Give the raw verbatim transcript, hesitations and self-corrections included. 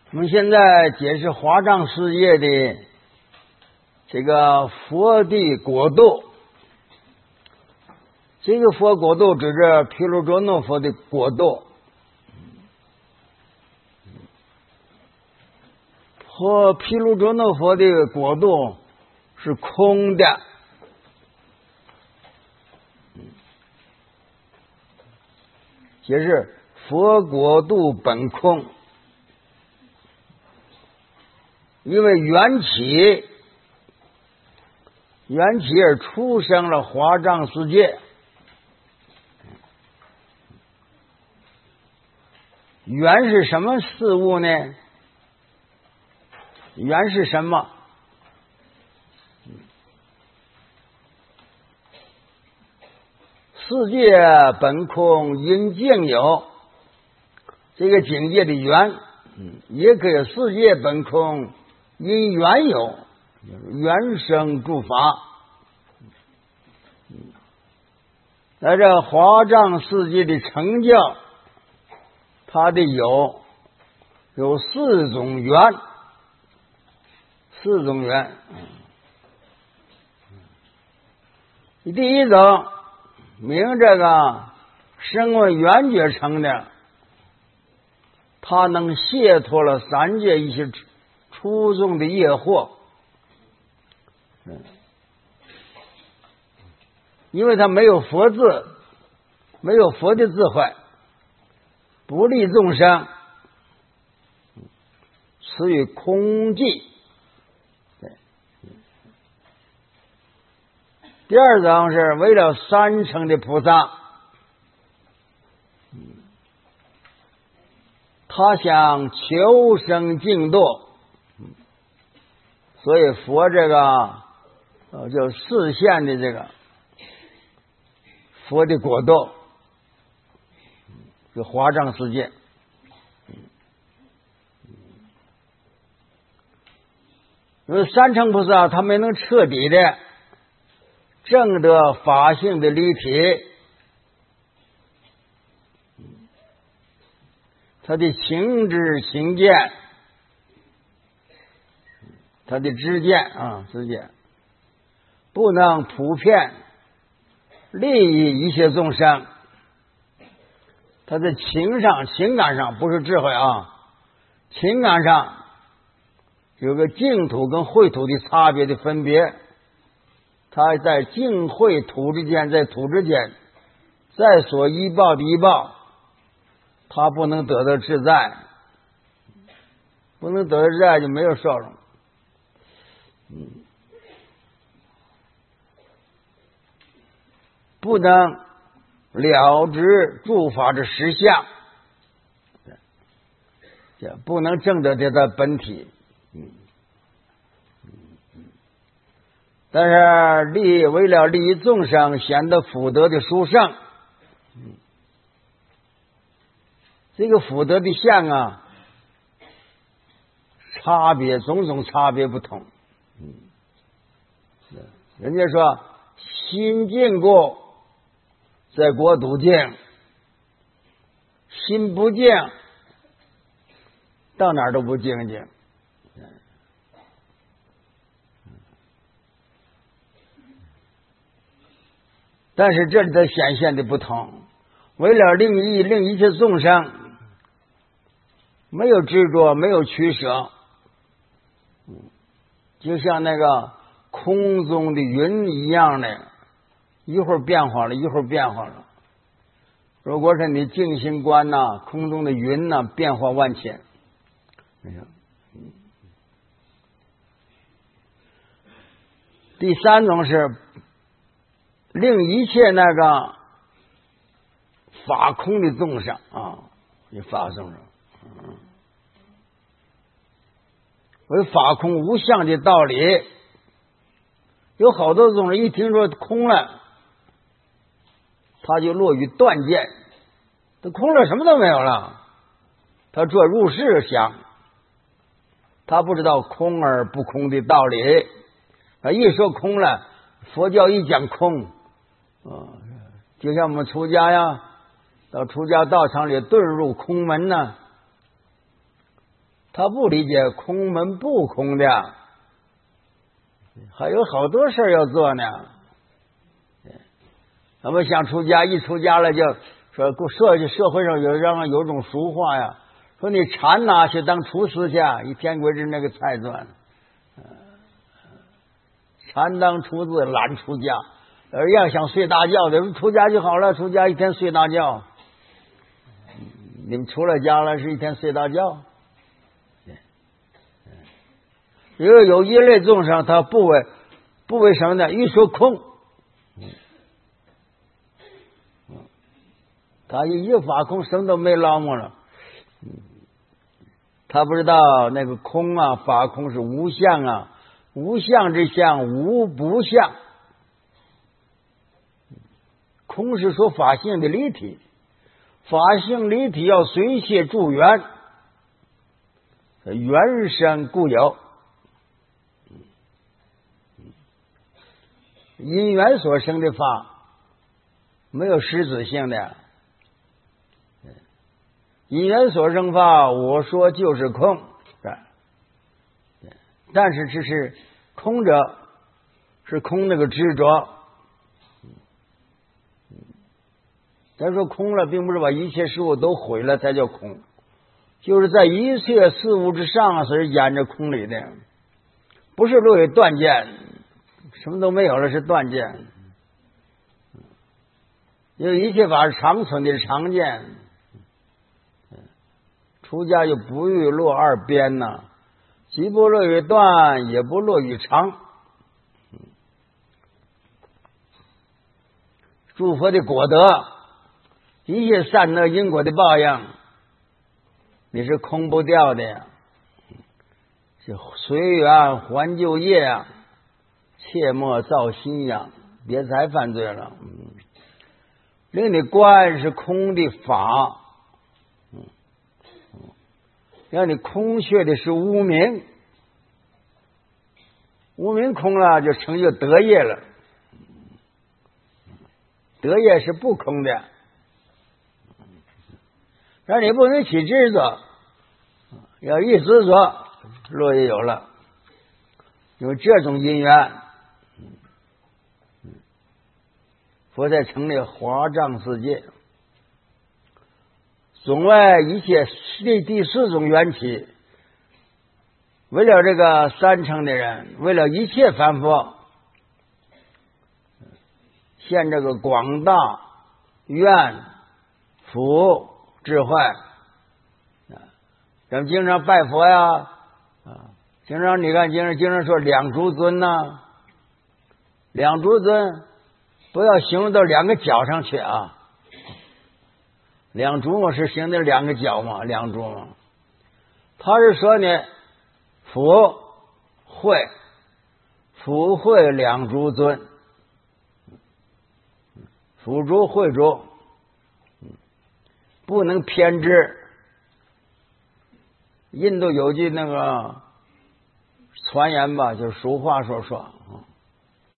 我们现在解释华藏世界的这个佛的国度，这个佛国度指着毗卢遮那佛的国度。和毗卢遮那佛的国度是空的，解释佛国度本空，因为缘起，缘起而出生了华藏世界。缘是什么事物呢？缘是什么？世界本空，因境有，这个境界的缘，也可以世界本空，因缘有，缘生诸法。在这华藏世界的成就，它的有有四种缘。四种缘，第一种名这个声闻缘觉成的，它能解脱了三界一些初众的业惑，因为它没有佛字，没有佛的智慧，不利众生，此于空寂。第二种是为了三乘的菩萨，他想求生净土，所以佛这个呃叫示现的这个佛的国度，是华藏世界。因为三乘菩萨他没能彻底的证得法性的离体，他的情知行见，他的知见啊知见，不能普遍利益一切众生。他在情上情感上，不是智慧啊，情感上有个净土跟秽土的差别的分别。他在净秽土之间，在土之间，在所依报的依报，他不能得到自在，不能得到自在就没有受用。嗯，不能了知诸法之实相，也不能证得这个本体。嗯。但是利为了利益众生，显得福德的殊胜。这个福德的相啊，差别种种差别不同。嗯，人家说心净故，在国土净；心不净，到哪儿都不净净。但是这里的显现的不同，为了令益令一切众生，没有执着，没有取舍，就像那个空中的云一样的，一会儿变化了，一会儿变化了。如果是你静心观呐、啊，空中的云呐、啊，变化万千。第三种是令一切那个法空的众生啊，也发生了，嗯，为法空无相的道理，有好多众人一听说空了，他就落于断见，他空了什么都没有了，他做入世想，他不知道空而不空的道理，他一说空了，佛教一讲空。啊，就像我们出家呀，到出家道场里遁入空门呢， 他不理解空门不空的，还有好多事要做呢。咱们想出家，一出家了就说社社会上有让有种俗话呀，说你禅哪去当厨师去，一天归着那个菜赚。禅当厨子懒出家，而要想睡大觉的出家就好了，出家一天睡大觉。你们出了家了是一天睡大觉。因为有一类众生他不为不为什么呢？一说空，他一法空什么都没捞摸了，他不知道那个空啊，法空是无相啊，无相之相无不相，空是说法性的离体，法性离体要随谢助缘，缘生故有，因缘所生的法没有实质性的，因缘所生法我说就是空，但是这是空者是空那个执着，咱说空了并不是把一切事物都毁了才叫空，就是在一切事物之上是沿着空里的，不是落于断见，什么都没有了是断见，因为一切法是长存的常见，出家就不欲落二边呐，既不落于断也不落于常。诸佛的果德，一切善恶因果的报应，你是空不掉的呀，是随缘还旧业啊，切莫造新呀，别再犯罪了。嗯，令你观是空的法，嗯，让你空缺的是无明，无明空了就成就得业了，得业是不空的，让你不能起执着，要一执着落也有了，有这种因缘，佛才成立华藏世界。总外一切第第四种缘起，为了这个三乘的人，为了一切凡夫，现这个广大愿福智慧，咱们经常拜佛呀，啊，经常你看，经常经常说两足尊呐，两足尊不要形容到两个脚上去啊。两足嘛是形容两个脚嘛，两足嘛，他是说呢，福慧福慧两足尊，福足慧足，不能偏执。印度有句那个传言吧，就是俗话说说，